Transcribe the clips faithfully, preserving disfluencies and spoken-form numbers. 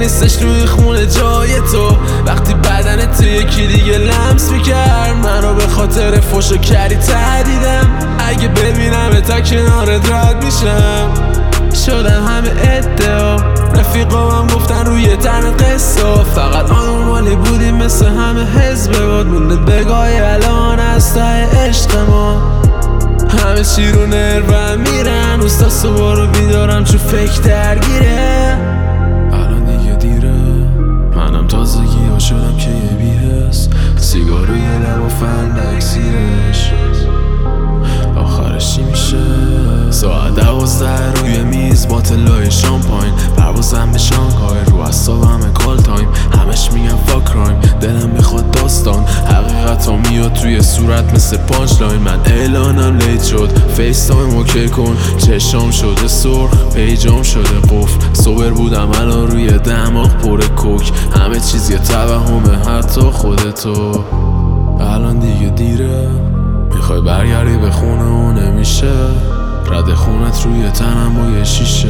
نیستش توی خونه جای تو. وقتی بدنت یکی دیگه لمس میکرد منو به خاطر فوش و کری تهدیدم. اگه ببینم تا کنارت رد میشم شدن همه ادعا. رفیقام گفتن روی تن قصه فقط آنورمالی بودیم مثل همه حزب باد. مونده بگاهی الان از ته عشق ما همه چی رو نروم میرن. اوستا صبح رو بیدارم چون فکر درگیره. الان دیگه دیره منم تازگی ها شدم که یه بیهست. سیگار روی لب و فندک زیرش آخرش چی میشه؟ ساعت دوازده روی میز باتلای شامپاین. پروازم به شانگهای رو اعصابم کال تایم. همش میگن فاک رایم دلم میخواد داستان. حقیقت ها میاد توی صورت مثل پانچ لاین. من اعلانم لیت شد فیس تایم اوکی کن. چشام شده سرخ پیجام شده قفل. سوبر بودم الان روی دماغ پر کوک. همه چیز یه توهمه حتی خودتو. الان دیگه دیره میخوای برگردی به خونه و نمیشه. رد خونت روی تنم با یه شیشه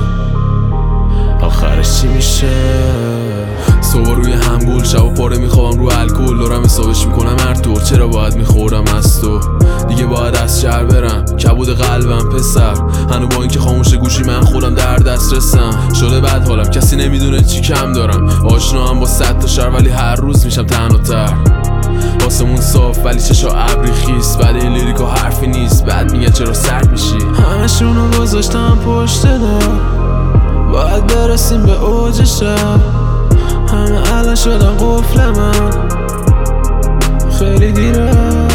آخرش چی میشه؟ صبح روی همبول شب و پاره میخوام رو الکل. دارم حسابش میکنم هر طور چرا باید میخورم از تو. دیگه باید از شهر برم کبود قلبم پسر. هنو با اینکه خاموش گوشی من خودم در دست رسم. شده بد حالم کسی نمیدونه چی کم دارم. آشنا هم با صد تا شهر ولی هر روز میشم تنها. آسمون صاف ولی چشا ابری خیس. بعد این لیریکا حرفی نیست بعد میگن چرا سرد میشی. همشونو گذاشتم پشت دار باید برسیم به اوج شب. همه الان شدن قفل من خیلی دیره.